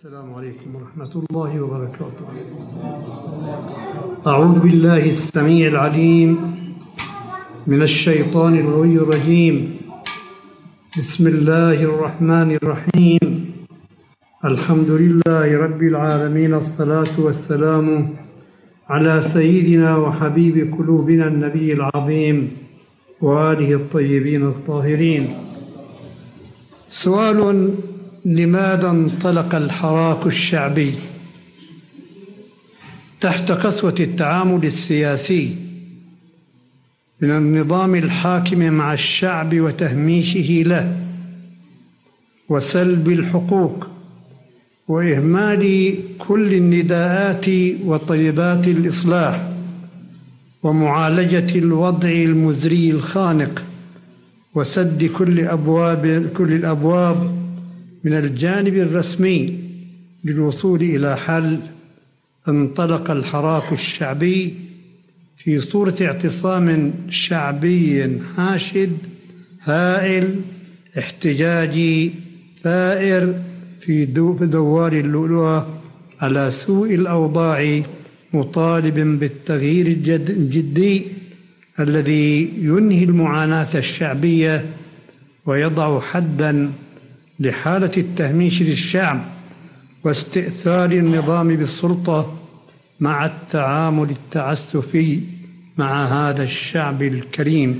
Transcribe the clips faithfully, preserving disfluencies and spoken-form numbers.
السلام عليكم ورحمة الله وبركاته. أعوذ بالله السميع العليم من الشيطان الغوي الرجيم. بسم الله الرحمن الرحيم. الحمد لله رب العالمين، الصلاة والسلام على سيدنا وحبيب قلوبنا النبي العظيم وآله الطيبين الطاهرين. سؤال: لماذا انطلق الحراك الشعبي تحت قسوة التعامل السياسي من النظام الحاكم مع الشعب وتهميشه له وسلب الحقوق وإهمال كل النداءات وطيبات الإصلاح ومعالجة الوضع المزري الخانق وسد كل أبواب كل الأبواب من الجانب الرسمي للوصول إلى حل، انطلق الحراك الشعبي في صورة اعتصام شعبي حاشد هائل احتجاجي ثائر في دوار اللؤلؤة على سوء الأوضاع، مطالب بالتغيير الجدي الذي ينهي المعاناة الشعبية ويضع حداً لحالة التهميش للشعب واستئثار النظام بالسلطة مع التعامل التعسفي مع هذا الشعب الكريم.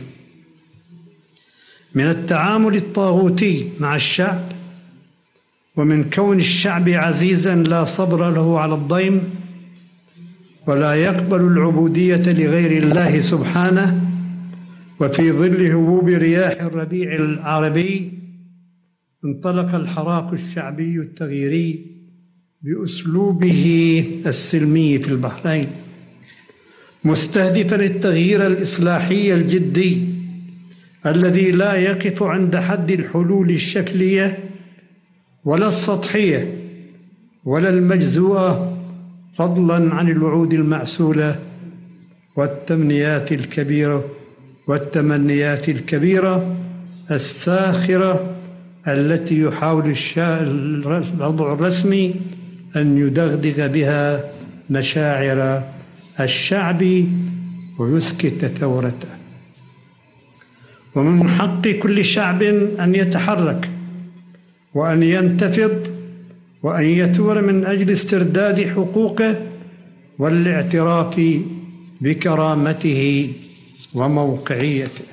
من التعامل الطاغوتي مع الشعب ومن كون الشعب عزيزاً لا صبر له على الضيم ولا يقبل العبودية لغير الله سبحانه، وفي ظل هبوب رياح الربيع العربي انطلق الحراك الشعبي التغييري بأسلوبه السلمي في البحرين، مستهدفا التغيير الإصلاحي الجدي الذي لا يقف عند حد الحلول الشكلية ولا السطحية ولا المجزوءة، فضلا عن الوعود المعسولة والتمنيات الكبيرة والتمنيات الكبيرة الساخرة التي يحاول الوضع الرسمي أن يدغدغ بها مشاعر الشعب ويسكت ثورته. ومن حق كل شعب أن يتحرك وأن ينتفض وأن يثور من أجل استرداد حقوقه والاعتراف بكرامته وموقعيته.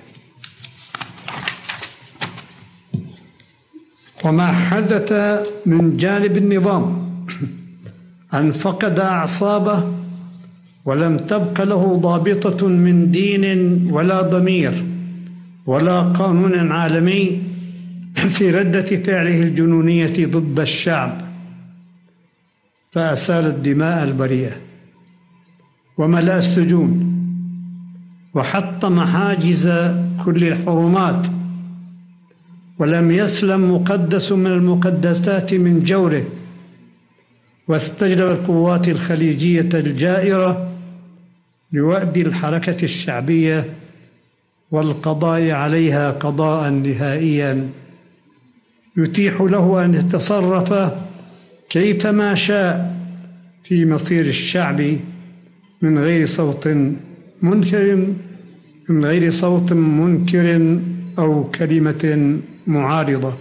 وما حدث من جانب النظام أن فقد أعصابه ولم تبق له ضابطة من دين ولا ضمير ولا قانون عالمي في ردة فعله الجنونية ضد الشعب، فأسال الدماء البريئة وملأ السجون وحطم حاجز كل الحرمات، ولم يسلم مقدس من المقدسات من جوره، واستجلب القوات الخليجية الجائرة لوأد الحركة الشعبية والقضاء عليها قضاء نهائيا يتيح له أن يتصرف كيفما شاء في مصير الشعب من غير صوت منكر من غير صوت منكر أو كلمة معارضة.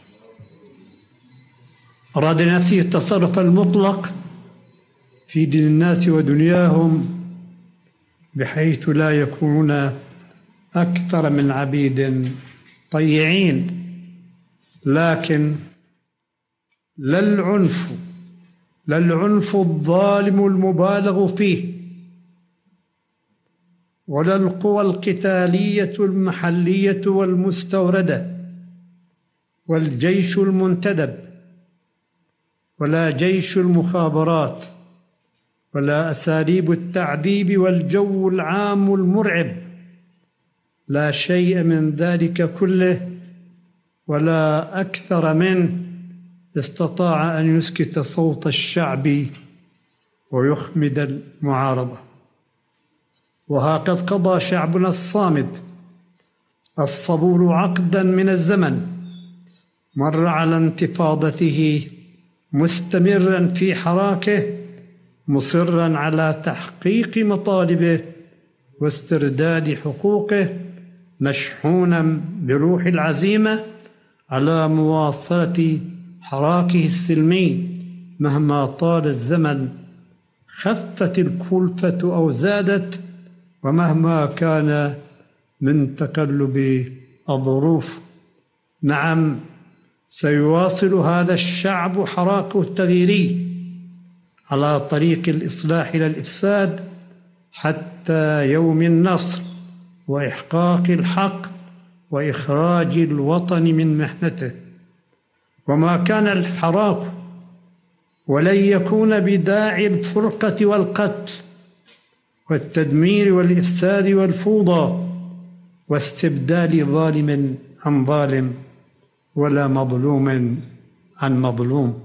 أراد نفسه التصرف المطلق في دين الناس ودنياهم بحيث لا يكونون أكثر من عبيد طيعين، لكن لا العنف لا العنف الظالم المبالغ فيه ولا القوى القتالية المحلية والمستوردة والجيش المنتدب ولا جيش المخابرات ولا أساليب التعذيب والجو العام المرعب، لا شيء من ذلك كله ولا أكثر منه استطاع أن يسكت صوت الشعب ويخمد المعارضة. وها قد قضى شعبنا الصامد الصبور عقدا من الزمن مر على انتفاضته مستمرا في حراكه، مصرا على تحقيق مطالبه واسترداد حقوقه، مشحونا بروح العزيمة على مواصلة حراكه السلمي مهما طال الزمن، خفت الكلفة أو زادت، ومهما كان من تقلب الظروف. نعم، سيواصل هذا الشعب حراكه التغييري على طريق الإصلاح إلى الإفساد حتى يوم النصر وإحقاق الحق وإخراج الوطن من محنته. وما كان الحراك ولن يكون بداعي الفرقة والقتل والتدمير والإفساد والفوضى واستبدال ظالم عن ظالم ولا مظلوم عن مظلوم.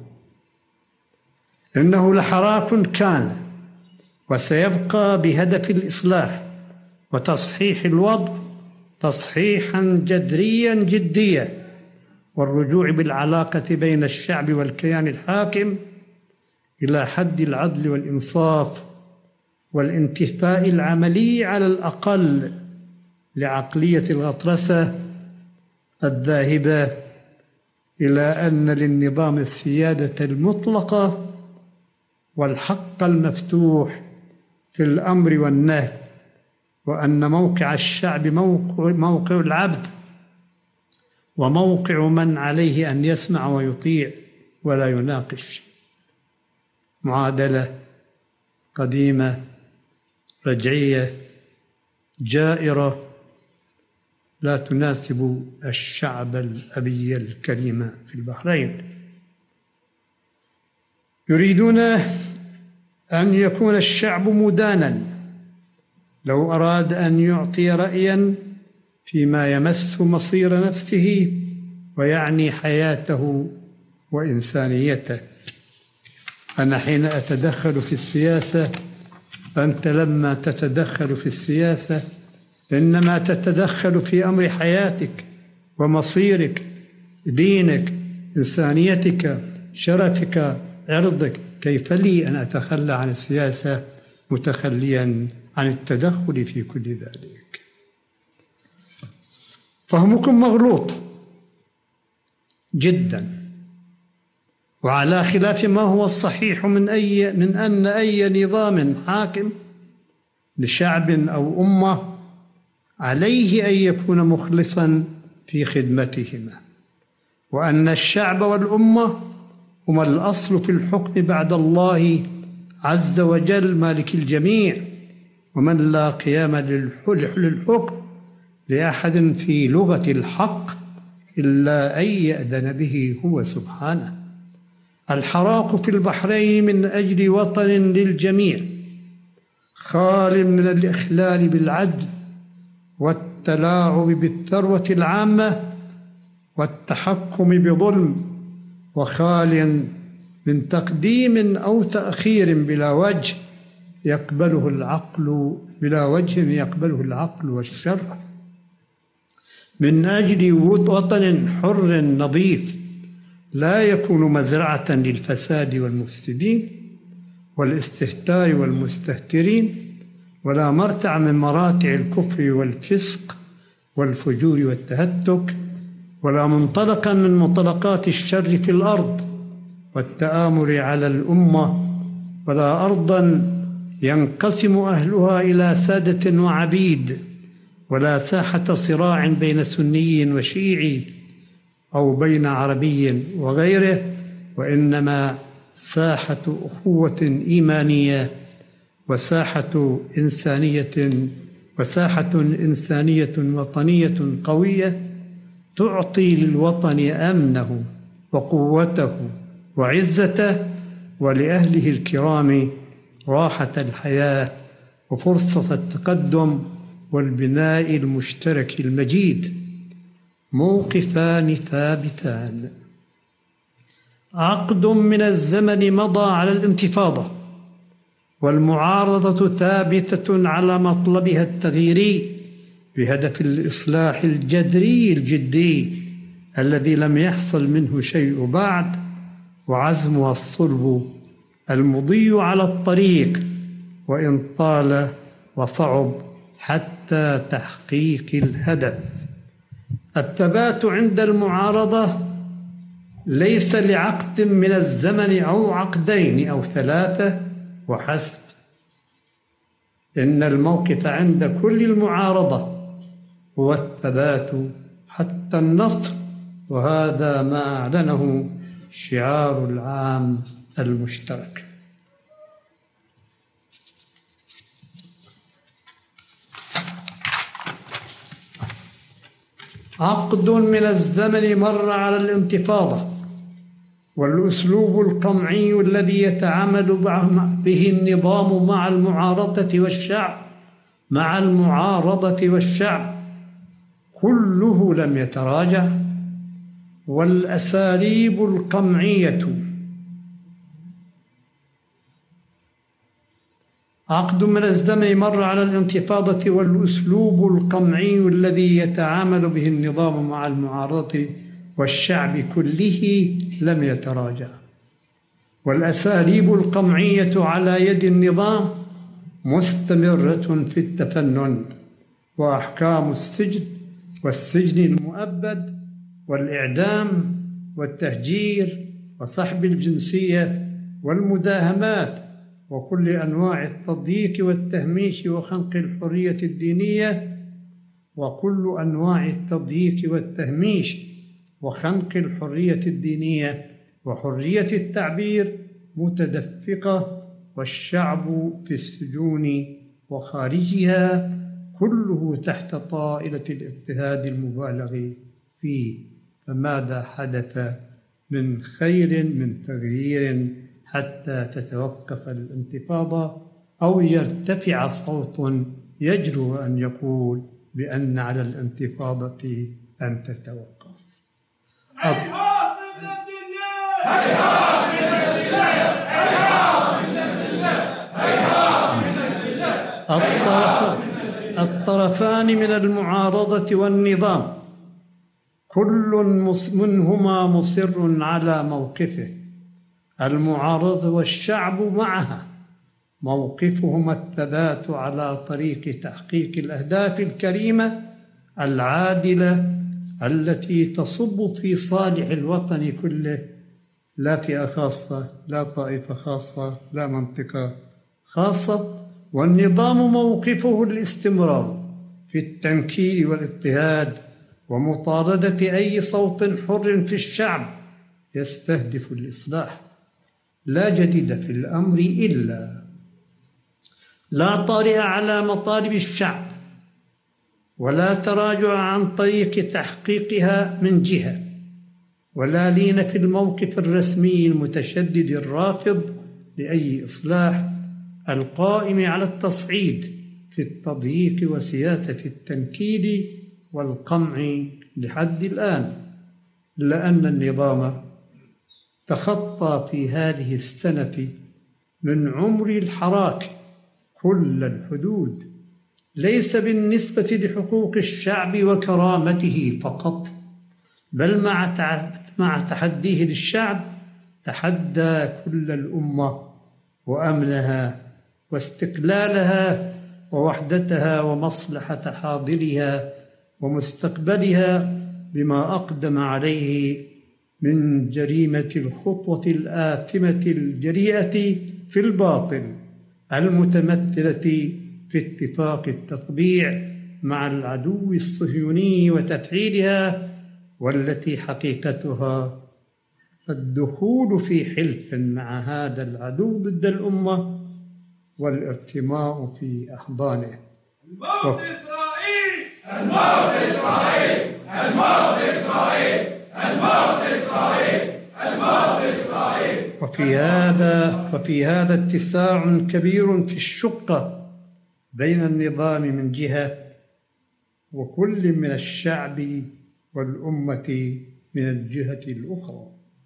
إنه لحراك كان وسيبقى بهدف الإصلاح وتصحيح الوضع تصحيحا جذريا جديا، والرجوع بالعلاقة بين الشعب والكيان الحاكم إلى حد العدل والإنصاف والانتفاء العملي على الأقل لعقلية الغطرسة الذاهبة إلى أن للنظام السيادة المطلقة والحق المفتوح في الأمر والنهي، وأن موقع الشعب موقع, موقع العبد وموقع من عليه أن يسمع ويطيع ولا يناقش. معادلة قديمة رجعية جائرة لا تناسب الشعب الأبي الكريم في البحرين. يريدون أن يكون الشعب مدانا لو أراد أن يعطي رأيا فيما يمس مصير نفسه ويعني حياته وإنسانيته. أنا حين أتدخل في السياسة، أنت لما تتدخل في السياسة إنما تتدخل في أمر حياتك ومصيرك، دينك، إنسانيتك، شرفك، عرضك. كيف لي أن أتخلى عن السياسة متخليا عن التدخل في كل ذلك؟ فهمكم مغلوط جدا، وعلى خلاف ما هو الصحيح من أي من أن أي نظام حاكم لشعب أو أمة عليه أن يكون مخلصا في خدمتهما، وأن الشعب والأمة هما الأصل في الحكم بعد الله عز وجل مالك الجميع، ومن لا قيام للحكم لأحد في لغة الحق إلا أن يأذن به هو سبحانه. الحراك في البحرين من أجل وطن للجميع خال من الإخلال بالعدل والتلاعب بالثروة العامة والتحكم بظلم، وخال من تقديم أو تأخير بلا وجه يقبله العقل بلا وجه يقبله العقل والشرع، من أجل وطن حر نظيف لا يكون مزرعة للفساد والمفسدين والاستهتار والمستهترين، ولا مرتع من مراتع الكفر والفسق والفجور والتهتك، ولا منطلقا من منطلقات الشر في الأرض والتآمر على الأمة، ولا أرضا ينقسم أهلها إلى سادة وعبيد، ولا ساحة صراع بين سني وشيعي أو بين عربي وغيره، وإنما ساحة أخوة إيمانية وساحة إنسانية وساحة إنسانية وطنية قوية تعطي للوطن أمنه وقوته وعزته، ولأهله الكرام راحة الحياة وفرصة التقدم والبناء المشترك المجيد. موقفان ثابتان. عقد من الزمن مضى على الانتفاضة، والمعارضة ثابتة على مطلبها التغييري بهدف الإصلاح الجذري الجدي الذي لم يحصل منه شيء بعد، وعزمها الصلب المضي على الطريق وإن طال وصعب حتى تحقيق الهدف. الثبات عند المعارضة ليس لعقد من الزمن أو عقدين أو ثلاثة وحسب، إن الموقف عند كل المعارضة هو الثبات حتى النصر، وهذا ما أعلنه شعار العام المشترك. عقد من الزمن مر على الانتفاضة، والأسلوب القمعي الذي يتعامل به النظام مع المعارضة والشعب مع المعارضة والشعب كله لم يتراجع. والأساليب القمعية عقد من الزمن مر على الانتفاضة، والأسلوب القمعي الذي يتعامل به النظام مع المعارضة والشعب كله لم يتراجع. والأساليب القمعية على يد النظام مستمرة في التفنن، وأحكام السجن والسجن المؤبد والإعدام والتهجير وسحب الجنسية والمداهمات وكل أنواع التضييق والتهميش وخنق الحرية الدينية وكل أنواع التضييق والتهميش وخنق الحرية الدينية وحرية التعبير متدفقة، والشعب في السجون وخارجها كله تحت طائلة الاضطهاد المبالغ فيه. فماذا حدث من خير من تغيير حتى تتوقف الانتفاضة أو يرتفع صوت يجرؤ أن يقول بأن على الانتفاضة أن تتوقف؟ هيهات من عند الله، هيهات من عند الله، هيهات من عند الله، هيهات من عند الله. الطرفان من المعارضة والنظام كل منهما مصر على موقفه. المعارضة والشعب معها موقفهما الثبات على طريق تحقيق الأهداف الكريمة العادلة التي تصب في صالح الوطن كله، لا فئة خاصة، لا طائفة خاصة، لا منطقة خاصة. والنظام موقفه الاستمرار في التنكيل والاضطهاد ومطاردة أي صوت حر في الشعب يستهدف الإصلاح. لا جديد في الأمر إلا لا طارئ على مطالب الشعب ولا تراجع عن طريق تحقيقها من جهة، ولا لين في الموقف الرسمي المتشدد الرافض لأي إصلاح القائم على التصعيد في التضييق وسياسة التنكيل والقمع لحد الآن، إلا أن النظام تخطى في هذه السنة من عمر الحراك كل الحدود، ليس بالنسبة لحقوق الشعب وكرامته فقط، بل مع تحديه للشعب تحدى كل الأمة وأمنها واستقلالها ووحدتها ومصلحة حاضرها ومستقبلها بما أقدم عليه من جريمة الخطوة الآثمة الجريئة في الباطل المتمثلة في اتفاق التطبيع مع العدو الصهيوني وتفعيلها، والتي حقيقتها الدخول في حلف مع هذا العدو ضد الأمة والارتماء في أحضانه. الموت إسرائيل، الموت إسرائيل، الموت إسرائيل، الموت إسرائيل، الموت إسرائيل. وفي هذا وفي هذا اتساع كبير في الشقة بين النظام من جهة وكل من الشعب والأمة من الجهة الأخرى.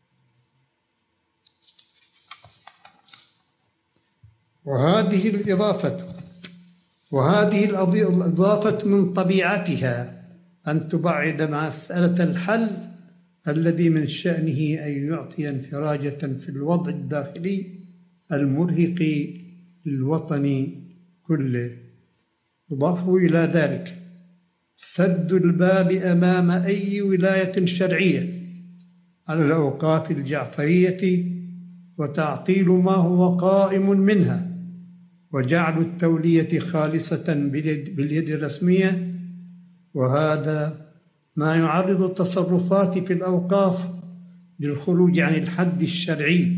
وهذه الإضافة وهذه الإضافة من طبيعتها أن تبعد مسألة الحل الذي من شأنه أن يعطي انفراجة في الوضع الداخلي المرهق للوطن كله. يضاف إلى ذلك سد الباب أمام أي ولاية شرعية على الأوقاف الجعفرية وتعطيل ما هو قائم منها، وجعل التولية خالصة باليد الرسمية، وهذا ما يعرض التصرفات في الأوقاف للخروج عن الحد الشرعي،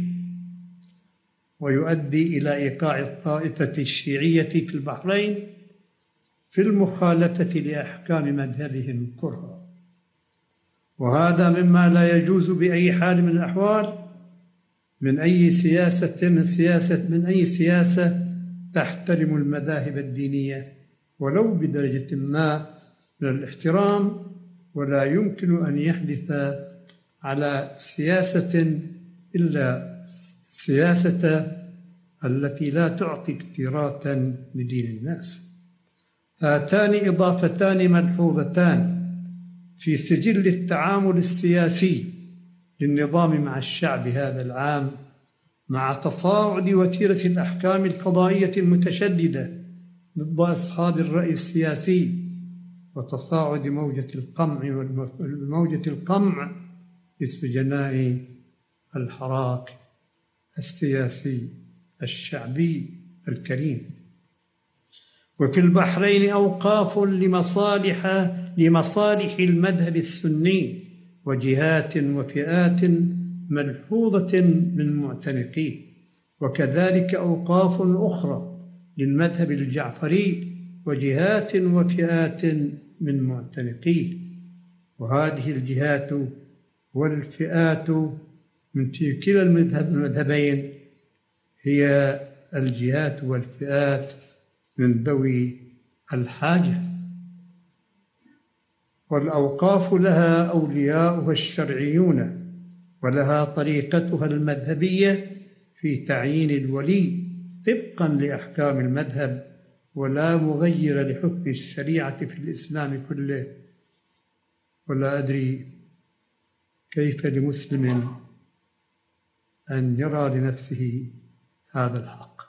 ويؤدي إلى إيقاع الطائفة الشيعية في البحرين في المخالفة لأحكام مذهبهم كرها. وهذا مما لا يجوز بأي حال من الأحوال من أي سياسة من سياسة من أي سياسة تحترم المذاهب الدينية ولو بدرجة ما من الاحترام، ولا يمكن أن يحدث على سياسة إلا السياسة التي لا تعطي اكتراثا لدين الناس. هاتان إضافتان ملحوظتان في سجل التعامل السياسي للنظام مع الشعب هذا العام، مع تصاعد وتيرة الأحكام القضائية المتشددة ضد أصحاب الرأي السياسي، وتصاعد موجة القمع موجة القمع في سجناء الحراك السياسي الشعبي الكريم. وفي البحرين أوقاف لمصالح لمصالح المذهب السني وجهات وفئات ملحوظة من معتنقيه، وكذلك أوقاف أخرى للمذهب الجعفري وجهات وفئات من معتنقيه. وهذه الجهات والفئات من في كلا المذهبين هي الجهات والفئات من ذوي الحاجة. والأوقاف لها أولياؤها الشرعيون، ولها طريقتها المذهبية في تعيين الولي طبقا لأحكام المذهب، ولا مغير لحكم الشريعة في الإسلام كله. ولا أدري كيف لمسلم أن يرى لنفسه هذا الحق.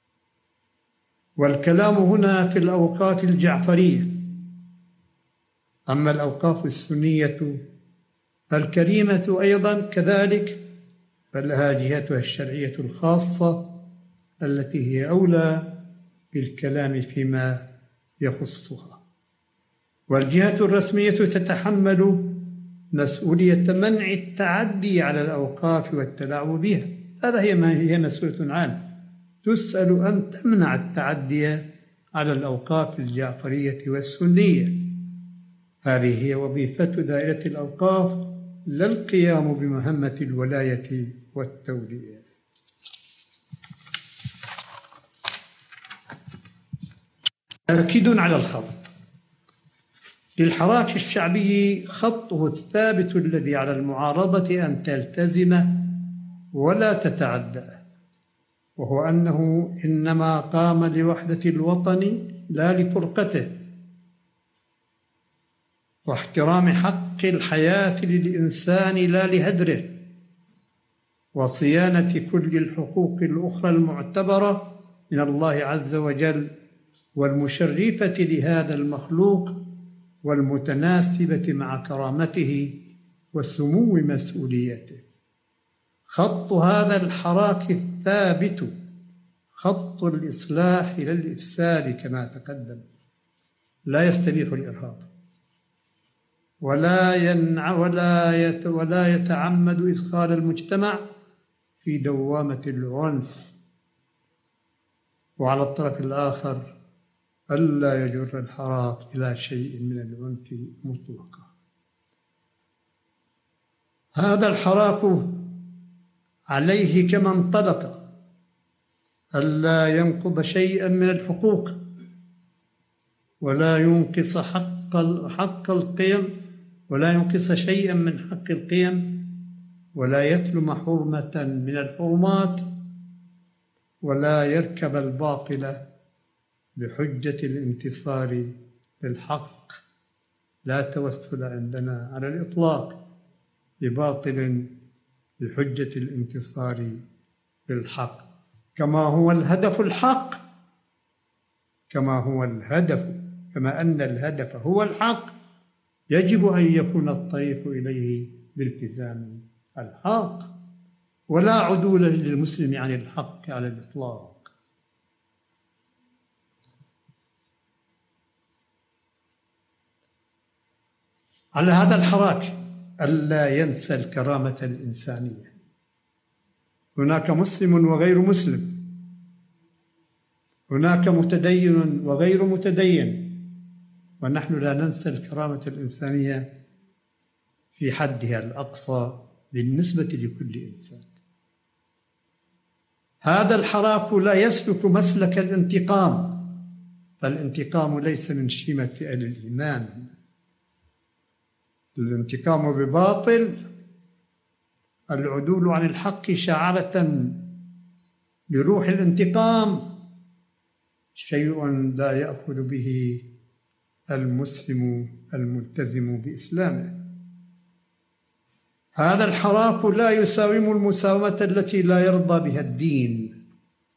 والكلام هنا في الأوقاف الجعفرية. أما الأوقاف السنية الكريمة أيضا كذلك فلها جهتها الشرعية الخاصة التي هي أولى بالكلام فيما يخصها. والجهة الرسمية تتحمل مسؤولية منع التعدي على الأوقاف والتلاعب بها. هذا هي ما هي مسؤولية عامة، تسأل أن تمنع التعدي على الأوقاف الجعفرية والسنية. هذه هي وظيفة دائرة الأوقاف، لا القيام بمهمة الولاية والتولية. تأكيد على الخط. للحراك الشعبي خطه الثابت الذي على المعارضة أن تلتزمه ولا تتعداه، وهو أنه إنما قام لوحدة الوطن لا لفرقته، واحترام حق الحياة للإنسان لا لهدره، وصيانة كل الحقوق الأخرى المعتبرة من الله عز وجل والمشرفة لهذا المخلوق والمتناسبة مع كرامته وسمو مسؤوليته. خط هذا الحراك الثابت خط الإصلاح لا الإفساد كما تقدم، لا يستبيح الإرهاب ولا ينع ولا يت ولا يتعمد إدخال المجتمع في دوامة العنف، وعلى الطرف الآخر ألا يجر الحراك إلى شيء من العنف مطلقا. هذا الحراك عليه كما انطلق ألا ينقض شيئا من الحقوق ولا ينقص حق حق القيم ولا ينقص شيئا من حق القيم، ولا يثلم حرمة من الحرمات، ولا يركب الباطل بحجة الانتصار للحق. لا توسل عندنا على الإطلاق، بباطل بحجة الانتصار للحق، كما هو الهدف الحق، كما هو الهدف كما أن الهدف هو الحق، يجب أن يكون الطريق إليه بالتزام الحق، ولا عدول للمسلم عن الحق على الإطلاق. على هذا الحراك ألا ينسى الكرامة الإنسانية. هناك مسلم وغير مسلم، هناك متدين وغير متدين، ونحن لا ننسى الكرامة الإنسانية في حدها الأقصى بالنسبة لكل إنسان. هذا الحراك لا يسلك مسلك الانتقام، فالانتقام ليس من شيمة أهل الإيمان. الانتقام بباطل، العدول عن الحق شعرة بروح الانتقام، شيء لا يأخذ به المسلم الملتزم بإسلامه. هذا الحراك لا يساوم المساومة التي لا يرضى بها الدين،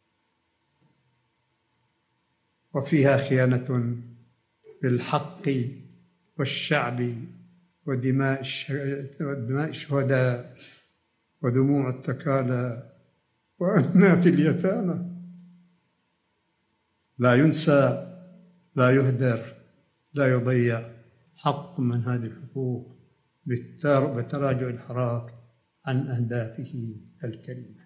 وفيها خيانة بالحق والشعب ودماء الشهداء ودموع التكالى وأنات اليتامى. لا ينسى، لا يهدر، لا يضيع حق من هذه الحقوق بتراجع الحراك عن أهدافه الكريمة.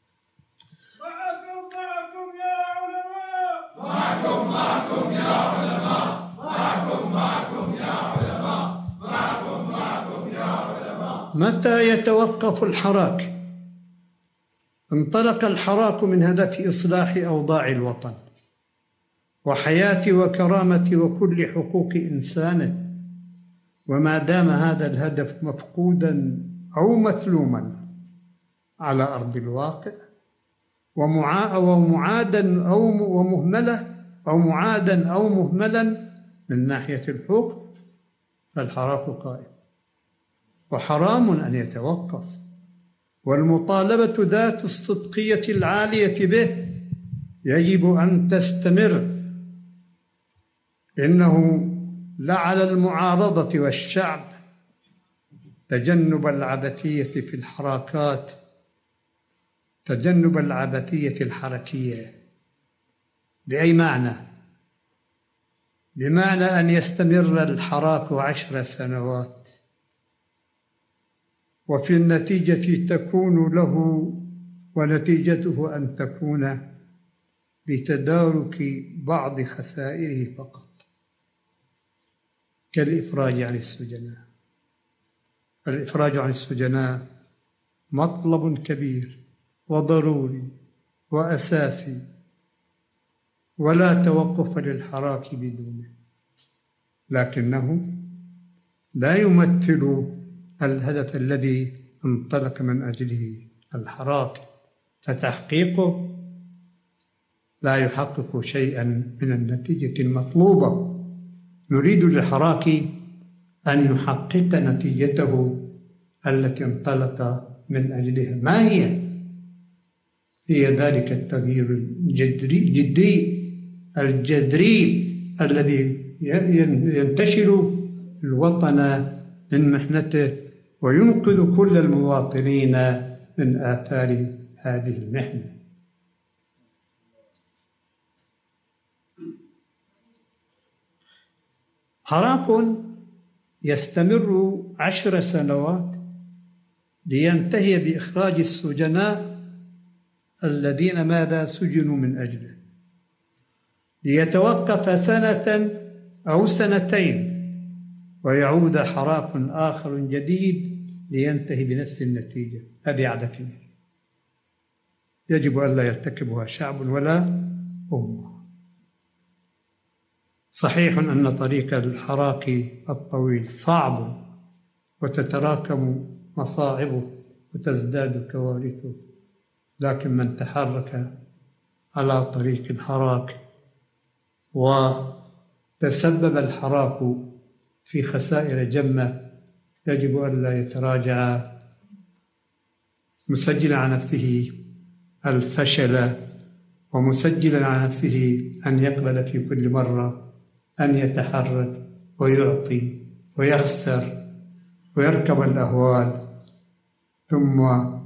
معكم معكم يا علماء، معكم معكم يا علماء، معكم معكم يا علماء، معكم معكم يا علماء. متى يتوقف الحراك؟ انطلق الحراك من هدف إصلاح أوضاع الوطن وحياة وكرامة وكل حقوق إنسانه، وما دام هذا الهدف مفقودا أو مثلوما على أرض الواقع ومعادا أو ومهملة أو معادا أو مهملا من ناحية الحكم، فالحراك قائم وحرام أن يتوقف، والمطالبة ذات الصدقية العالية به يجب أن تستمر. إنه لعل المعارضة والشعب تجنب العبثية في الحركات، تجنب العبثية الحركية. بأي معنى؟ بمعنى أن يستمر الحراك عشر سنوات وفي النتيجة تكون له ونتيجته أن تكون بتدارك بعض خسائره فقط، كالإفراج عن السجناء. الإفراج عن السجناء مطلب كبير وضروري وأساسي، ولا توقف للحراك بدونه، لكنه لا يمثل الهدف الذي انطلق من أجله الحراك، فتحقيقه لا يحقق شيئا من النتيجة المطلوبة. نريد للحراك أن يحقق نتيجته التي انطلق من أجلها. ما هي؟ هي ذلك التغيير الجذري الجدي الجذري الذي ينتشل الوطن من محنته وينقذ كل المواطنين من آثار هذه المحنة. حراك يستمر عشر سنوات لينتهي بإخراج السجناء الذين ماذا سجنوا من أجله، ليتوقف سنة أو سنتين ويعود حراك آخر جديد لينتهي بنفس النتيجة. هذه عبثية يجب أن لا يرتكبها شعب ولا أمة. صحيح أن طريق الحراك الطويل صعب وتتراكم مصاعبه وتزداد كوارثه، لكن من تحرك على طريق الحراك وتسبب الحراك في خسائر جمة يجب ألا يتراجع، مسجلا على نفسه الفشل ومسجلا على نفسه أن يقبل في كل مرة أن يتحرك ويعطي ويخسر ويركب الأهوال، ثم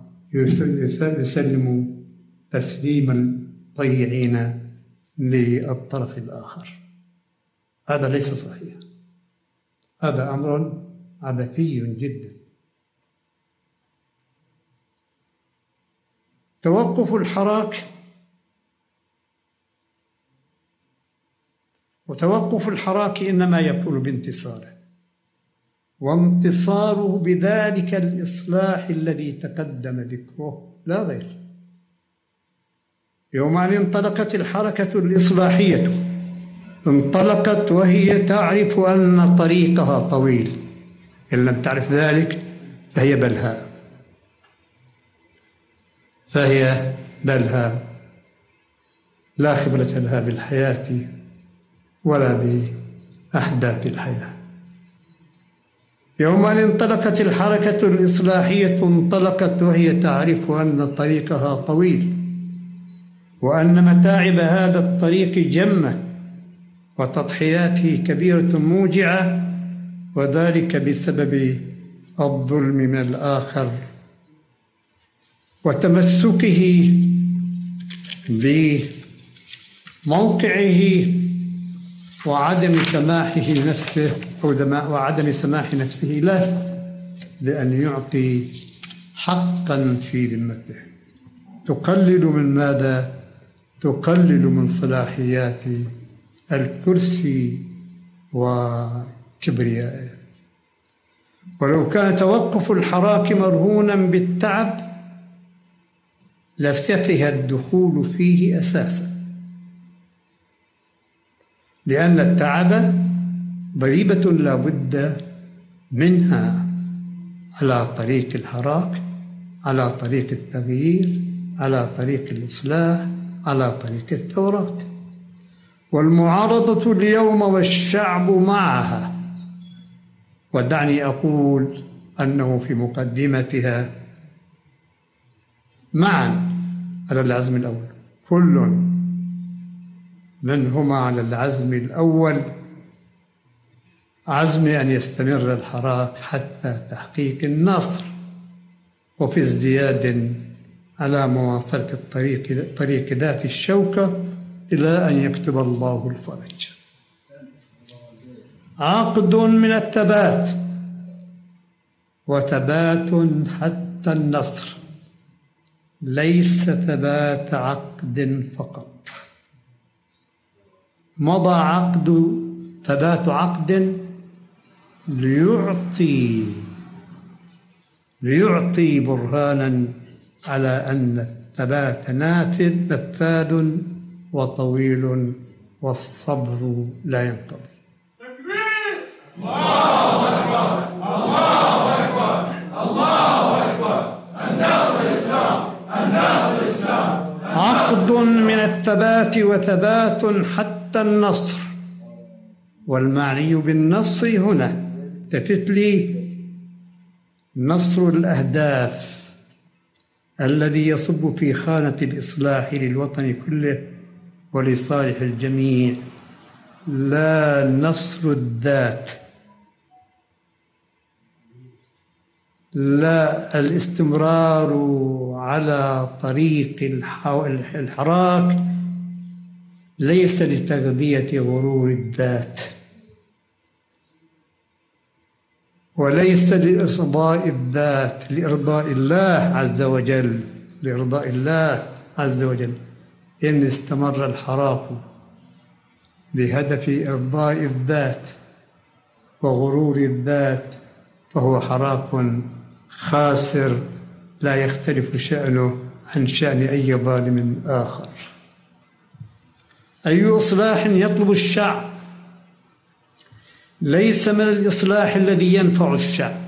يسلم تسليم الضيعين للطرف الآخر. هذا ليس صحيح، هذا أمر عبثي جدا. توقف الحراك وتوقف الحراك إنما يكون بانتصاره، وانتصاره بذلك الإصلاح الذي تقدم ذكره لا غير. يوم أن انطلقت الحركة الإصلاحية انطلقت وهي تعرف أن طريقها طويل، إن لم تعرف ذلك فهي بلهاء فهي بلهاء لا خبرة لها بالحياة ولا بأحداث الحياة. يوم أن انطلقت الحركة الإصلاحية انطلقت وهي تعرف أن طريقها طويل، وأن متاعب هذا الطريق جمة وتضحياته كبيرة موجعة، وذلك بسبب الظلم من الآخر وتمسكه بموقعه وعدم سماحه نفسه أو وعدم سماح نفسه له بأن يعطي حقا في ذمته. تقلل من ماذا؟ تقلل من صلاحيات الكرسي وكبريائه. ولو كان توقف الحراك مرهونا بالتعب لسفه الدخول فيه أساسا، لأن التعب ضريبة لا بد منها على طريق الحراك، على طريق التغيير، على طريق الإصلاح، على طريق الثورات. والمعارضة اليوم والشعب معها، ودعني أقول أنه في مقدمتها معا على العزم الأول، كل منهما على العزم الأول عزم أن يستمر الحراك حتى تحقيق النصر، وفي ازدياد على مواصلة الطريق طريق ذات الشوكة إلى أن يكتب الله الفرج. عقد من الثبات، وثبات حتى النصر، ليس ثبات عقد فقط. مضى عقد ثبات عقد ليعطي ليعطي برهانا على أن الثبات نافذ نفاذ وطويل، والصبر لا ينقضي. تكبير! الله أكبر الله أكبر الله أكبر. الناصر الإسلام الناصر الإسلام. عقد من الثبات وثبات حتى النصر. والمعني بالنصر هنا تفت لي نصر الأهداف الذي يصب في خانة الإصلاح للوطن كله ولصالح الجميع، لا نصر الذات، لا الاستمرار على طريق الحراك ليس لتغذية غرور الذات، وليس لإرضاء الذات، لإرضاء الله عز وجل، لإرضاء الله عز وجل. إن استمر الحراك بهدف إرضاء الذات وغرور الذات فهو حراك خاسر لا يختلف شأنه عن شأن أي ظالم آخر. أي إصلاح يطلب الشعب ليس من الإصلاح الذي ينفع الشعب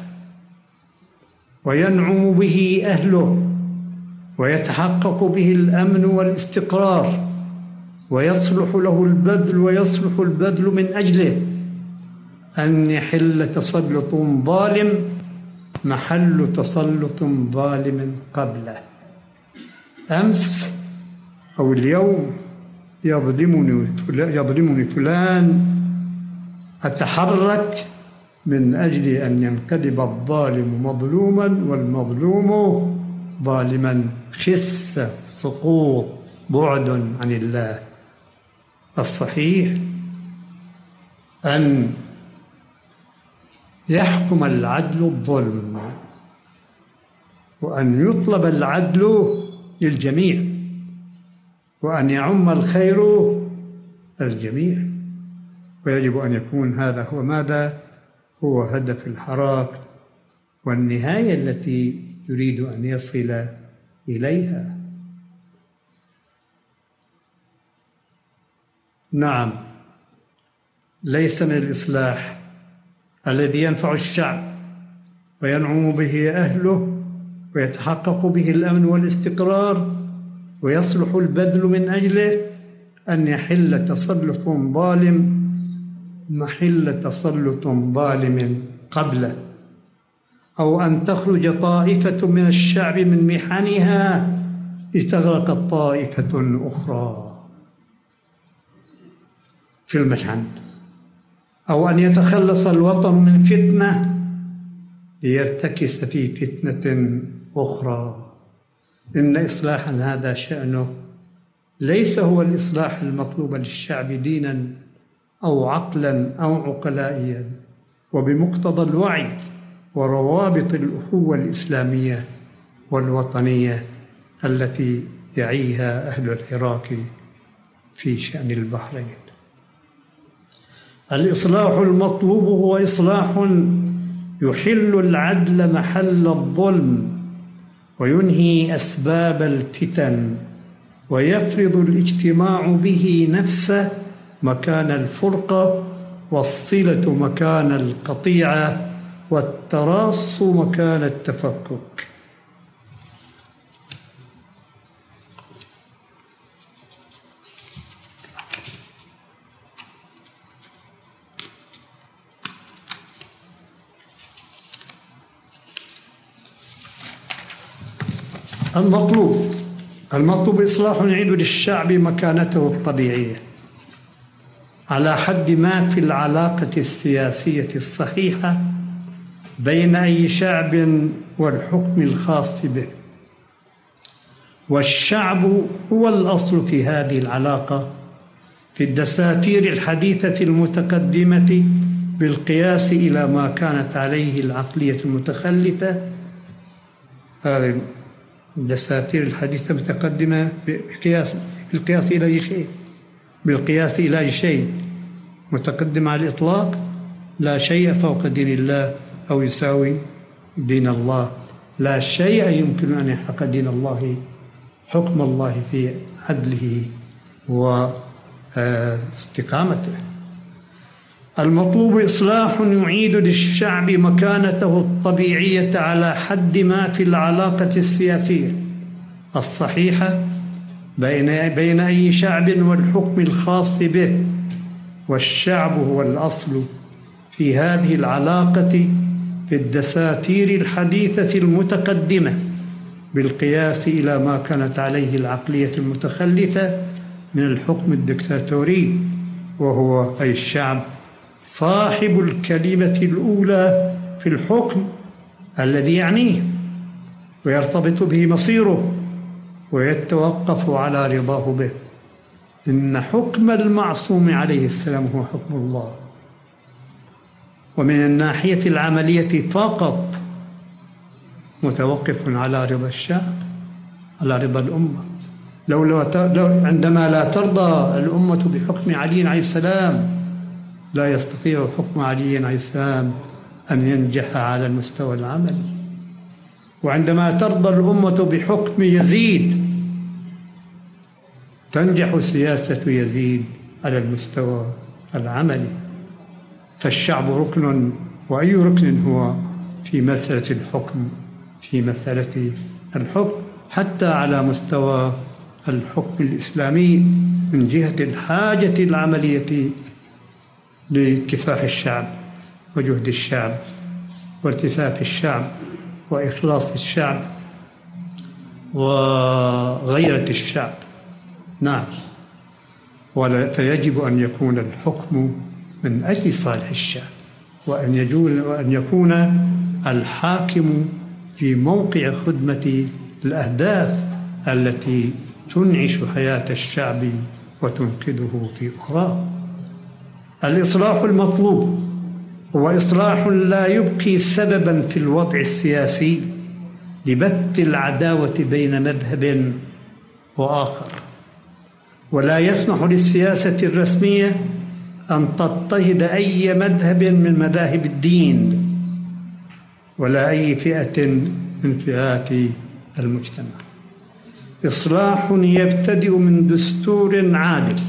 وينعم به أهله ويتحقق به الأمن والاستقرار ويصلح له البذل ويصلح البذل من أجله، أن يحل تسلط ظالم محل تسلط ظالم قبله. أمس أو اليوم يظلمني يظلمني فلان، أتحرك من أجل أن ينقلب الظالم مظلوما والمظلوم ظالما. خسة، سقوط، بعد عن الله. الصحيح أن يحكم العدل الظلم، وأن يطلب العدل للجميع، وأن يعم الخير الجميع. ويجب أن يكون هذا هو ماذا هو هدف الحراك والنهاية التي يريد أن يصل إليها. نعم، ليس من الإصلاح الذي ينفع الشعب وينعم به أهله ويتحقق به الأمن والاستقرار ويصلح البذل من أجله أن يحل تسلط ظالم محل تسلط ظالم قبله، أو أن تخرج طائفة من الشعب من محنها لتغرق طائفة أخرى في المحن، أو أن يتخلص الوطن من فتنة ليرتكس في فتنة أخرى. إن إصلاحا هذا شأنه ليس هو الإصلاح المطلوب للشعب دينا أو عقلا أو عقلائيا، وبمقتضى الوعي وروابط الأخوة الإسلامية والوطنية التي يعيها أهل العراق في شأن البحرين. الإصلاح المطلوب هو إصلاح يحل العدل محل الظلم، وينهي أسباب الفتن، ويفرض الاجتماع به نفسه مكان الفرقة، والصلة مكان القطيعة، والتراص مكان التفكك. المطلوب المطلوب إصلاح يعيد للشعب مكانته الطبيعية على حد ما في العلاقة السياسية الصحيحة بين أي شعب والحكم الخاص به، والشعب هو الأصل في هذه العلاقة في الدساتير الحديثة المتقدمة بالقياس إلى ما كانت عليه العقلية المتخلفة. هذه الدساتير الحديثة متقدمة بقياس بالقياس إلى أي شيء بالقياس إلى أي شيء متقدم على الإطلاق. لا شيء فوق دين الله أو يساوي دين الله. لا شيء يمكن أن يحقق دين الله حكم الله في عدله واستقامته. المطلوب إصلاح يعيد للشعب مكانته الطبيعية على حد ما في العلاقة السياسية الصحيحة بين بين أي شعب والحكم الخاص به، والشعب هو الأصل في هذه العلاقة في الدساتير الحديثة المتقدمة بالقياس إلى ما كانت عليه العقلية المتخلفة من الحكم الدكتاتوري، وهو أي الشعب صاحب الكلمة الأولى في الحكم الذي يعنيه ويرتبط به مصيره ويتوقف على رضاه به. إن حكم المعصوم عليه السلام هو حكم الله، ومن الناحية العملية فقط متوقف على رضا الشعب، على رضا الأمة. لو, لو, لو عندما لا ترضى الأمة بحكم علي عليه السلام لا يستطيع حكم علي عليه السلام أن ينجح على المستوى العملي. وعندما ترضى الأمة بحكم يزيد تنجح سياسة يزيد على المستوى العملي. فالشعب ركن، وأي ركن هو في مسألة الحكم في مسألة الحكم حتى على مستوى الحكم الإسلامي من جهة الحاجة العملية لكفاح الشعب وجهد الشعب والتفاف الشعب وإخلاص الشعب وغيرة الشعب. نعم، فيجب أن يكون الحكم من أجل صالح الشعب، وأن وأن يكون الحاكم في موقع خدمة الأهداف التي تنعش حياة الشعب وتنقذه في أخرى. الإصلاح المطلوب هو إصلاح لا يبقي سببا في الوضع السياسي لبث العداوة بين مذهب وآخر، ولا يسمح للسياسة الرسمية أن تضطهد أي مذهب من مذاهب الدين ولا أي فئة من فئات المجتمع. إصلاح يبتدئ من دستور عادل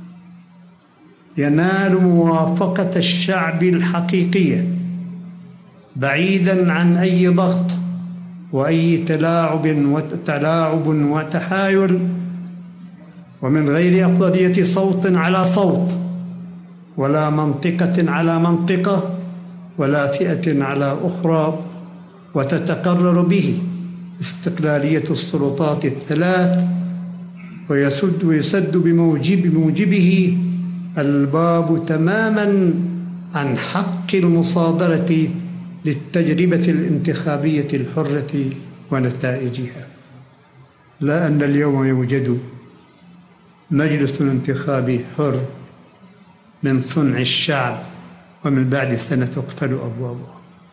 ينال موافقة الشعب الحقيقية بعيداً عن أي ضغط وأي تلاعب وتلاعب وتحايل، ومن غير أفضلية صوت على صوت ولا منطقة على منطقة ولا فئة على أخرى، وتتقرر به استقلالية السلطات الثلاث، ويسد ويسد بموجب بموجبه الباب تماما عن حق المصادرة للتجربة الانتخابية الحرة ونتائجها. لا أن اليوم يوجد مجلس انتخابي حر من صنع الشعب ومن بعد سنة تقفل أبوابه.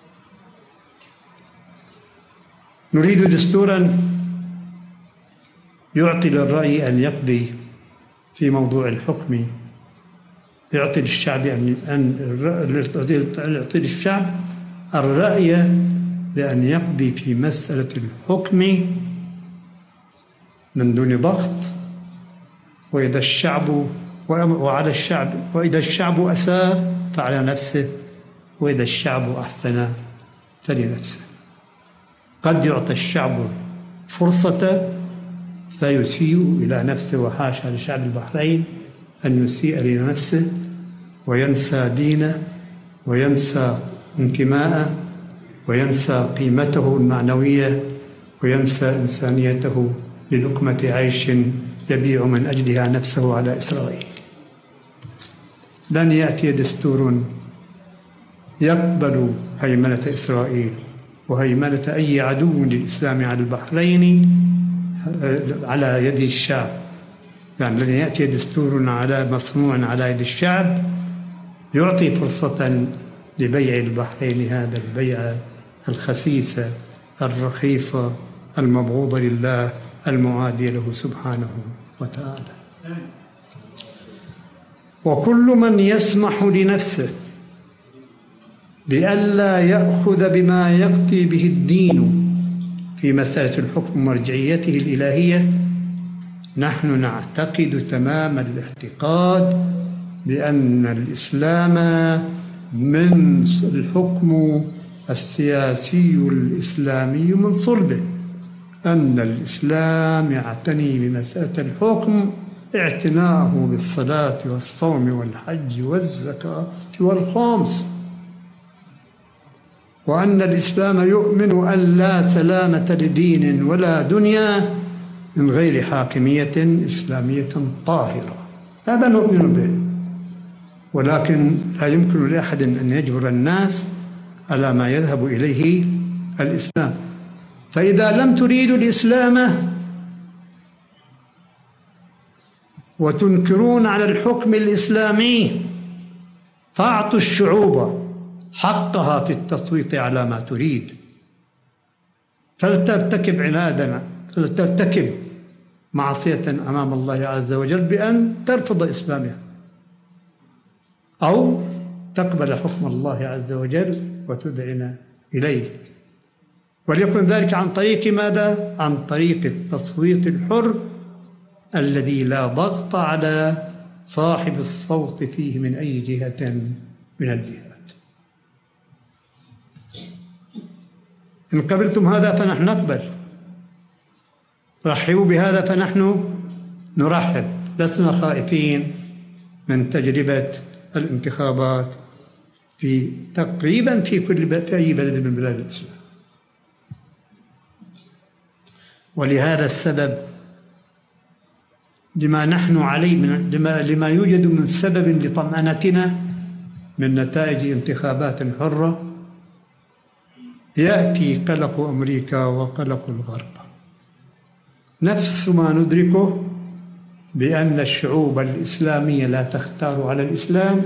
نريد دستورا يعطي للرأي أن يقضي في موضوع الحكم، يعطي للشعب أن يعطي للشعب الرأي بأن يقضي في مسألة الحكم من دون ضغط، وإذا الشعب وعلى الشعب وإذا الشعب أساء فعلى نفسه، وإذا الشعب أحسن فلنفسه. قد يعطي الشعب فرصة فيسيء إلى نفسه، وحاشا لشعب البحرين أن يسيء إلى نفسه وينسى دينه وينسى انتماءه وينسى قيمته المعنوية وينسى إنسانيته للقمة عيش يبيع من أجلها نفسه على إسرائيل. لن يأتي دستور يقبل هيمنة إسرائيل وهيمنة أي عدو للإسلام على البحرين على يد الشعب، يعني لن يأتي دستور على مصنوع على يد الشعب يعطي فرصة لبيع البحرين هذا البيع الخسيس الرخيص المبغوض لله المعادي له سبحانه وتعالى. وكل من يسمح لنفسه بألا يأخذ بما يقضي به الدين في مسألة الحكم مرجعيته الإلهية، نحن نعتقد تمام الاعتقاد بأن الإسلام من الحكم السياسي الإسلامي من صلبه، أن الإسلام يعتني بمسألة الحكم اعتناءه بالصلاة والصوم والحج والزكاة والخمس، وأن الإسلام يؤمن أن لا سلامة لدين ولا دنيا من غير حاكمية إسلامية طاهرة. هذا نؤمن به، ولكن لا يمكن لأحد أن يجبر الناس على ما يذهب إليه الإسلام. فإذا لم تريدوا الإسلام وتنكرون على الحكم الإسلامي فأعطوا الشعوب حقها في التصويت على ما تريد، فلترتكب عنادا، فلترتكب معصية أمام الله عز وجل بأن ترفض إسلامها أو تقبل حكم الله عز وجل وتذعن إليه، وليكن ذلك عن طريق ماذا؟ عن طريق التصويت الحر الذي لا ضغط على صاحب الصوت فيه من أي جهة من الجهات. إن قبلتم هذا فنحن نقبل، رحبوا بهذا فنحن نرحب، لسنا خائفين من تجربة الانتخابات في تقريبا في كل في أي بلد من بلاد الإسلام. ولهذا السبب لما نحن عليه من لما, لما يوجد من سبب لطمأنتنا من نتائج انتخابات حرة، يأتي قلق أمريكا وقلق الغرب، نفس ما ندركه بأن الشعوب الإسلامية لا تختار على الإسلام.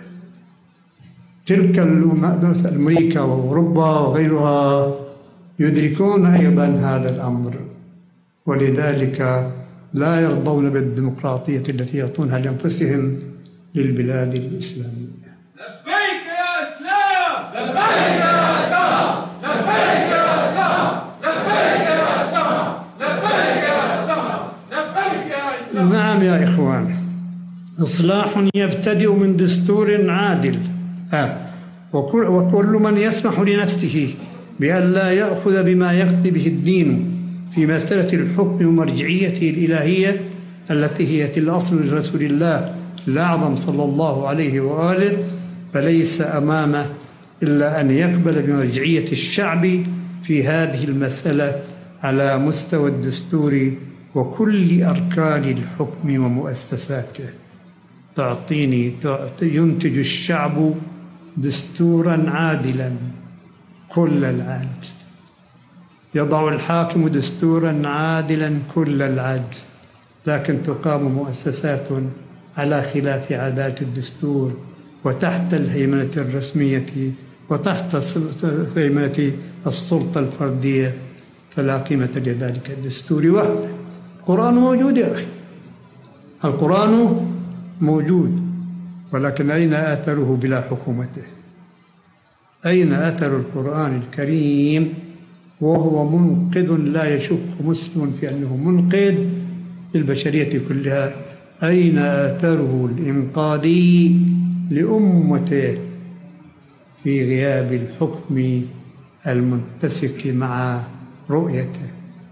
تلك أمريكا وأوروبا وغيرها يدركون أيضا هذا الأمر، ولذلك لا يرضون بالديمقراطية التي يعطونها لأنفسهم للبلاد الإسلامية. لبيك يا إسلام، لبيك يا سما، لبيك يا سما، لبيك يا سما، لبيك يا سما، لبيك يا إسلام. نعم يا إخوان، إصلاح يبتدئ من دستور عادل، آه. وكل, وكل من يسمح لنفسه بأن لا يأخذ بما يقضي به الدين في مسألة الحكم ومرجعيته الإلهية التي هي في الأصل لرسول الله الأعظم صلى الله عليه وآله، فليس أمامه إلا أن يقبل بمرجعية الشعب في هذه المسألة على مستوى الدستور وكل أركان الحكم ومؤسساته. تعطيني ينتج الشعب دستورا عادلا كل العدل، يضع الحاكم دستورا عادلا كل العدل، لكن تقام مؤسسات على خلاف عادات الدستور وتحت الهيمنة الرسمية وتحت هيمنة السلطة الفردية، فلا قيمة لذلك الدستور وحده. القرآن موجود يا أخي، القرآن موجود، ولكن أين أثره بلا حكومته؟ أين أثر القرآن الكريم وهو منقذ لا يشك مسلم في أنه منقذ للبشرية كلها؟ أين أثره الإنقاذي لأمته في غياب الحكم المتسق مع رؤيته؟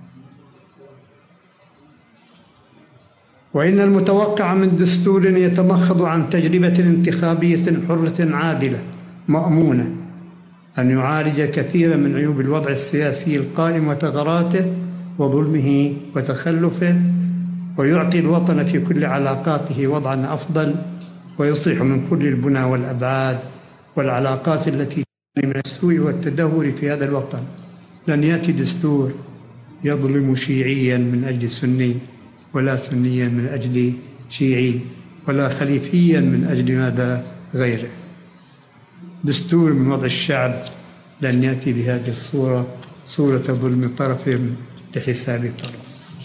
وإن المتوقع من دستور يتمخض عن تجربة انتخابية حرة عادلة مأمونة أن يعالج كثيرا من عيوب الوضع السياسي القائم وثغراته وظلمه وتخلفه، ويعطي الوطن في كل علاقاته وضعا أفضل، ويصلح من كل البنى والأبعاد والعلاقات التي من السوء والتدهور في هذا الوطن. لن يأتي دستور يظلم شيعيا من أجل سني، ولا سنيا من أجل شيعي، ولا خليفيا من أجل ماذا غيره. دستور من وضع الشعب لن يأتي بهذه الصورة، صورة ظلم طرف لحساب طرف.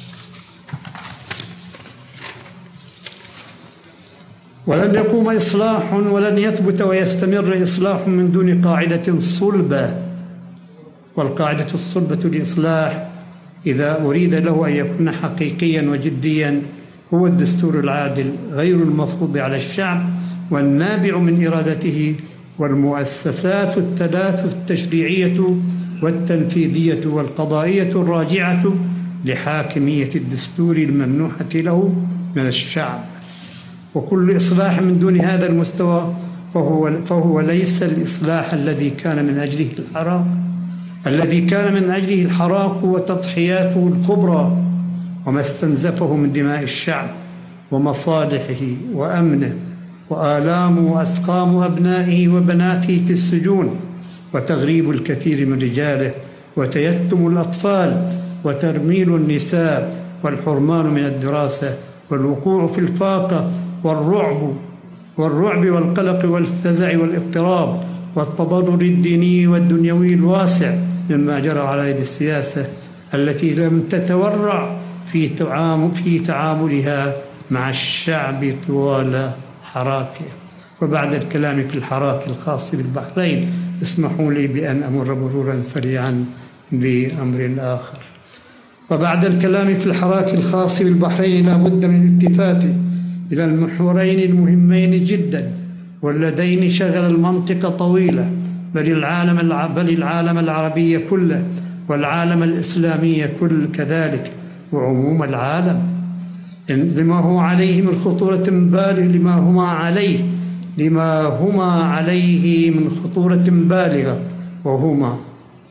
ولن يقوم إصلاح ولن يثبت ويستمر إصلاح من دون قاعدة صلبة، والقاعدة الصلبة للإصلاح إذا أريد له أن يكون حقيقيا وجديا هو الدستور العادل غير المفروض على الشعب والنابع من إرادته، والمؤسسات الثلاث التشريعية والتنفيذية والقضائية الراجعة لحاكمية الدستور الممنوحة له من الشعب. وكل إصلاح من دون هذا المستوى فهو, فهو ليس الإصلاح الذي كان من أجله الحراك الذي كان من أجله الحراك وتضحياته الكبرى وما استنزفه من دماء الشعب ومصالحه وأمنه وآلام وأسقام أبنائه وبناته في السجون، وتغريب الكثير من رجاله، وتيتم الأطفال، وترميل النساء، والحرمان من الدراسة، والوقوع في الفاقة والرعب والرعب والقلق والفزع والاضطراب والتضرر الديني والدنيوي الواسع مما جرى على يد السياسة التي لم تتورع في تعامل في تعاملها مع الشعب طوال حراكه. وبعد الكلام في الحراك الخاص بالبحرين اسمحوا لي بأن أمر مرورا سريعا بأمر آخر. وبعد الكلام في الحراك الخاص بالبحرين لا بد من الالتفات إلى المحورين المهمين جدا واللذين شغل المنطقة طويلة، بل العالم بل العالم العربي كله والعالم الإسلامي كل كذلك وعموم العالم، لما هو عليه من خطورة بالغة لما هما عليه لما هما عليه من خطورة بالغة، وهما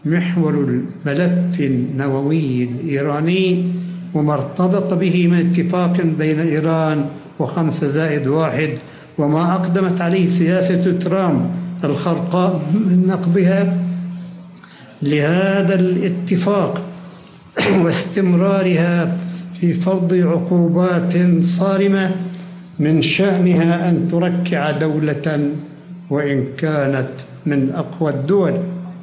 محور الملف النووي الإيراني وما ارتبط به من اتفاق بين إيران وخمسة زائد واحد، وما أقدمت عليه سياسة ترامب الخرقاء من نقضها لهذا الاتفاق واستمرارها في فرض عقوبات صارمة من شأنها أن تركع دولة وإن كانت من أقوى الدول.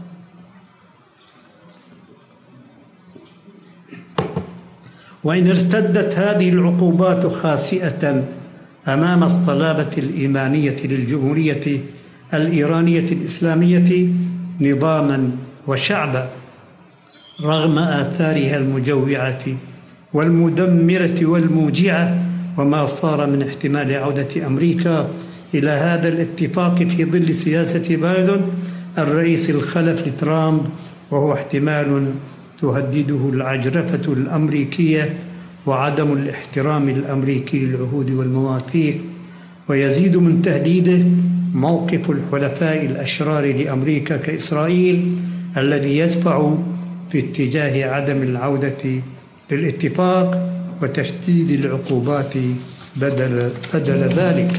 وإن ارتدت هذه العقوبات خاسئة أمام الصلابة الإيمانية للجمهورية الإيرانية الإسلامية نظاماً وشعباً رغم آثارها المجوعة والمدمرة والموجعة، وما صار من احتمال عودة أمريكا إلى هذا الاتفاق في ظل سياسة بايدن الرئيس الخلف لترامب، وهو احتمال تهدده العجرفة الأمريكية وعدم الاحترام الأمريكي للعهود والمواثيق. ويزيد من تهديده موقف الحلفاء الأشرار لأمريكا كإسرائيل الذي يدفع في اتجاه عدم العودة للاتفاق وتشديد العقوبات بدل, بدل ذلك.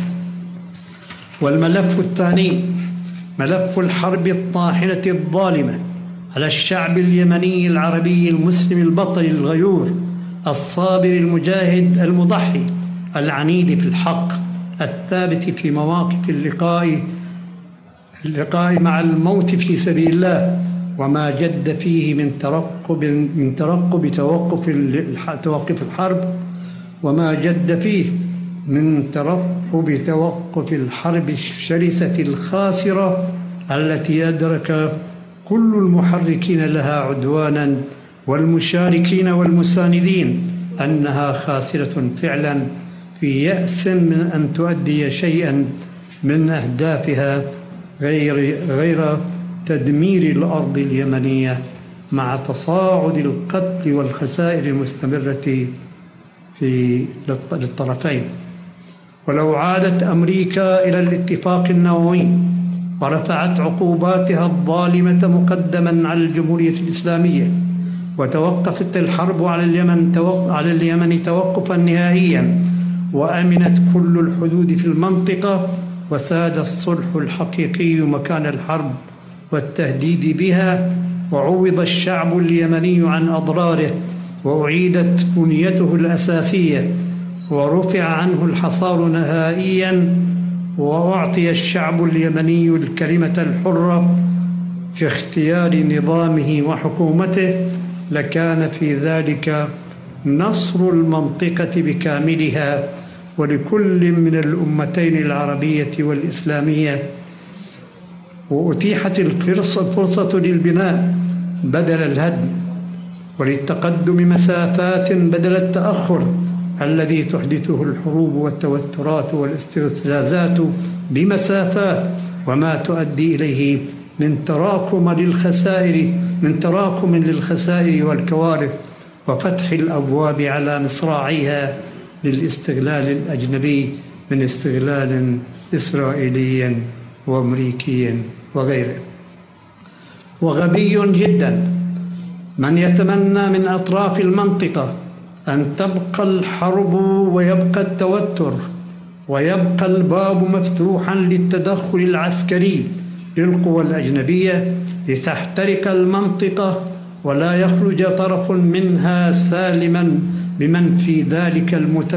والملف الثاني ملف الحرب الطاحنة الظالمة على الشعب اليمني العربي المسلم البطل الغيور الصابر المجاهد المضحي العنيد في الحق الثابت في مواقف اللقاء اللقاء مع الموت في سبيل الله، وما جد فيه من ترقب من ترقب توقف توقف الحرب وما جد فيه من ترقب توقف الحرب الشرسة الخاسرة التي أدرك كل المحركين لها عدوانا والمشاركين والمساندين أنها خاسرة فعلا، في يأس من أن تؤدي شيئا من أهدافها غير غير تدمير الأرض اليمنية مع تصاعد القتل والخسائر المستمرة في للطرفين. ولو عادت أمريكا إلى الاتفاق النووي ورفعت عقوباتها الظالمة مقدما على الجمهورية الإسلامية وتوقفت الحرب على اليمن على اليمن توقفا نهائيا وأمنت كل الحدود في المنطقة وساد الصلح الحقيقي مكان الحرب والتهديد بها، وعوض الشعب اليمني عن أضراره وأعيدت بنيته الأساسية ورفع عنه الحصار نهائيا وأعطي الشعب اليمني الكلمة الحرة في اختيار نظامه وحكومته، لكان في ذلك نصر المنطقة بكاملها ولكل من الأمتين العربية والإسلامية، وأتيحت الفرصة للبناء بدل الهدم وللتقدم مسافات بدل التأخر الذي تحدثه الحروب والتوترات والاستفزازات بمسافات، وما تؤدي إليه من تراكم للخسائر من تراكم للخسائر والكوارث وفتح الأبواب على مصراعيها للاستغلال الأجنبي من استغلال إسرائيلي وأمريكي وغيره. وغبي جدا من يتمنى من أطراف المنطقة أن تبقى الحرب ويبقى التوتر ويبقى الباب مفتوحا للتدخل العسكري للقوى الأجنبية لتحترق المنطقة ولا يخرج طرف منها سالما بمن في ذلك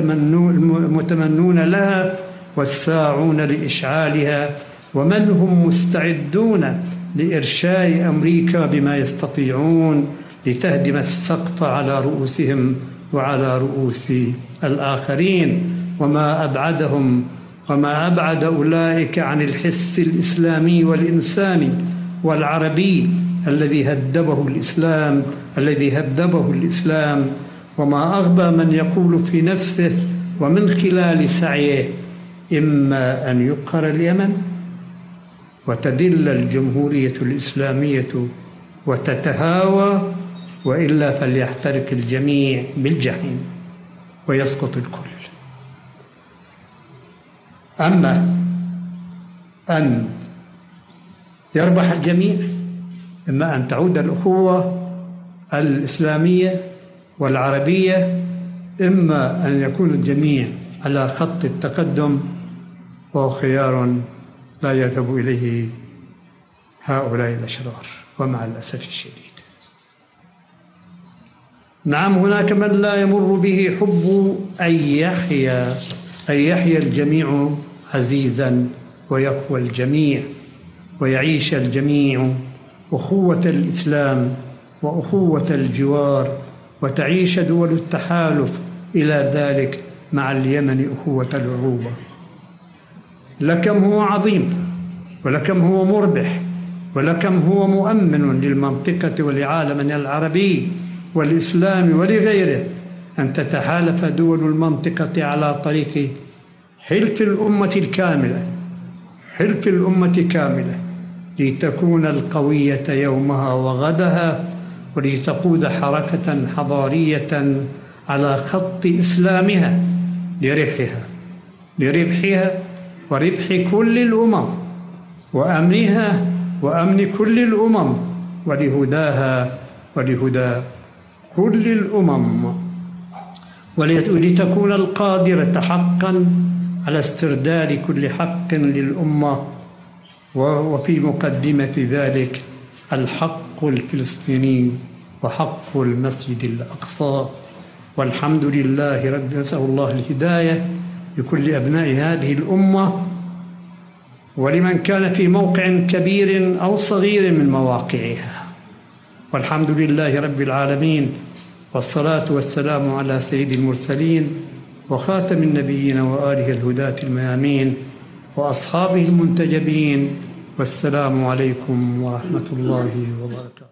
المتمنون لها والساعون لإشعالها، ومن هم مستعدون لإرشاء أمريكا بما يستطيعون لتهدم السقف على رؤوسهم وعلى رؤوس الآخرين. وما أبعدهم وما أبعد أولئك عن الحس الإسلامي والإنساني والعربي الذي هدبه الإسلام الذي هدبه الإسلام وما أغبى من يقول في نفسه ومن خلال سعيه إما أن يقهر اليمن وتذل الجمهورية الإسلامية وتتهاوى، وإلا فليحترق الجميع بالجحيم ويسقط الكل. أما أن يربح الجميع إما أن تعود الأخوة الإسلامية والعربية، إما أن يكون الجميع على خط التقدم، وهو خيار لا يذهب إليه هؤلاء الأشرار ومع الأسف الشديد. نعم، هناك من لا يمر به حب أن يحيا أن يحيا الجميع عزيزا ويقوى الجميع ويعيش الجميع أخوة الإسلام وأخوة الجوار، وتعيش دول التحالف إلى ذلك مع اليمن أخوة العروبة. لكم هو عظيم، ولكم هو مربح، ولكم هو مؤمن للمنطقة ولعالمنا العربي والإسلام ولغيره أن تتحالف دول المنطقة على طريق حلف الأمة الكاملة حلف الأمة كاملة لتكون القوية يومها وغدها، ولتقود حركة حضارية على خط إسلامها لربحها لربحها وربح كل الأمم وأمنها وأمن كل الأمم ولهداها ولهدى كل الأمم، ولتكون القادرة حقا على استرداد كل حق للأمة، وفي مقدمة ذلك الحق الفلسطيني وحق المسجد الأقصى. والحمد لله رب، نسأل الله الهداية لكل أبناء هذه الأمة، ولمن كان في موقع كبير أو صغير من مواقعها. والحمد لله رب العالمين، والصلاة والسلام على سيد المرسلين وخاتم النبيين وآله الهداة الميامين وأصحابه المنتجبين، والسلام عليكم ورحمة الله وبركاته.